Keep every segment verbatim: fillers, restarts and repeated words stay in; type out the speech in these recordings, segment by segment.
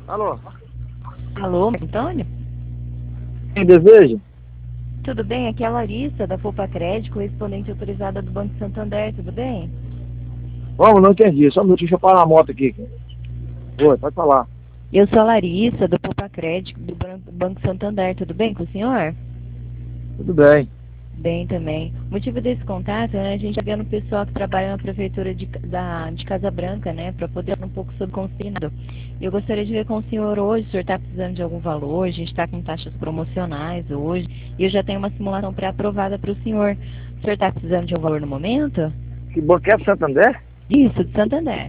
Alô? Alô, Antônio? Quem deseja? Tudo bem? Aqui é a Larissa, da Poupa Crédito, correspondente autorizada do Banco Santander, tudo bem? Vamos, não entendi. Só um minutinho, deixa eu parar a moto aqui. Oi, pode falar. Eu sou a Larissa, do Poupa Crédito, do Ban- Banco Santander, tudo bem com o senhor? Tudo bem. Bem também. O motivo desse contato, né, a gente está vendo o pessoal que trabalha na prefeitura de, da, de Casa Branca, né, para poder falar um pouco sobre consignado. Eu gostaria de ver com o senhor hoje, o senhor está precisando de algum valor, a gente está com taxas promocionais hoje, e eu já tenho uma simulação pré-aprovada para o senhor. O senhor está precisando de um valor no momento? Que banco é Santander? Isso, de Santander.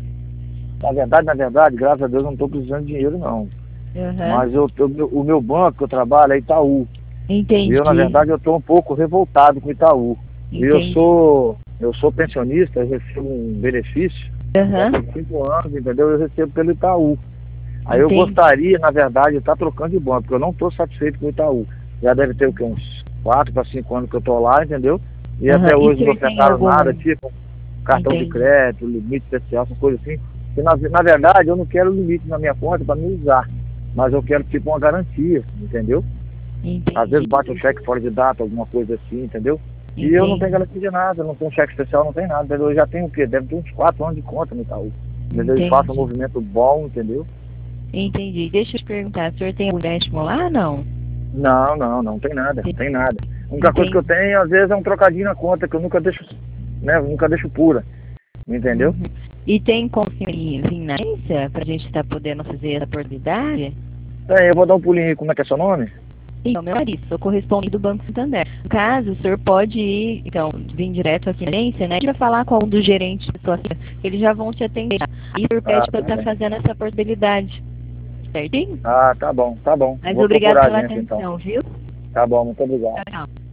Na verdade, na verdade, graças a Deus, eu não estou precisando de dinheiro, não. Uhum. Mas eu, eu- o meu banco que eu trabalho é Itaú. E eu, na Entendi, verdade, eu estou um pouco revoltado com o Itaú. E eu entendi. sou, eu sou pensionista, eu recebo um benefício. Já Uhum. tem cinco anos, entendeu? Eu recebo pelo Itaú. Aí eu Entendi. gostaria, na verdade, de estar trocando de banco, porque eu não estou satisfeito com o Itaú. Já deve ter o quê? Uns quatro para cinco anos que eu estou lá, entendeu? E Uhum. até E o hoje não senhor tem ofertaram algum... nada, tipo cartão de Entendi. crédito, limite especial, essas coisas assim. E na, na verdade, eu não quero limite na minha conta para me usar, mas eu quero tipo uma garantia, entendeu? Às vezes Entendi. bate um cheque fora de data, alguma coisa assim, entendeu? E eu não tenho Entendi. garantia de nada, não tenho cheque especial, não tenho nada, entendeu? Eu já tenho o quê? Deve ter uns quatro anos de conta no Itaú. Entendeu? Eles façam um Entendi. movimento bom, entendeu? Entendi. Deixa eu te perguntar, o senhor tem algum empréstimo lá, não? Não, não, não tem nada, não tem nada. A única coisa que eu Entendi. tenho, às vezes, é um trocadinho na conta, que eu nunca deixo, né? Eu nunca deixo pura, entendeu? Uhum. E tem como vir na agência pra gente estar podendo fazer essa oportunidade? É, eu vou dar um pulinho aí, como é que é seu nome? Então, meu marido, sou correspondente do Banco Santander. No caso, o senhor pode ir, então, vir direto aqui na agência, né? A gente vai falar com um dos gerentes de pessoa física, que eles já vão te atender. Aí o senhor Ah, pede para tá estar bem. fazendo essa portabilidade, certinho? Ah, tá bom, tá bom. Mas Vou obrigado procurar a pela agência então. atenção, viu? Tá bom, muito obrigado. Tchau, tchau.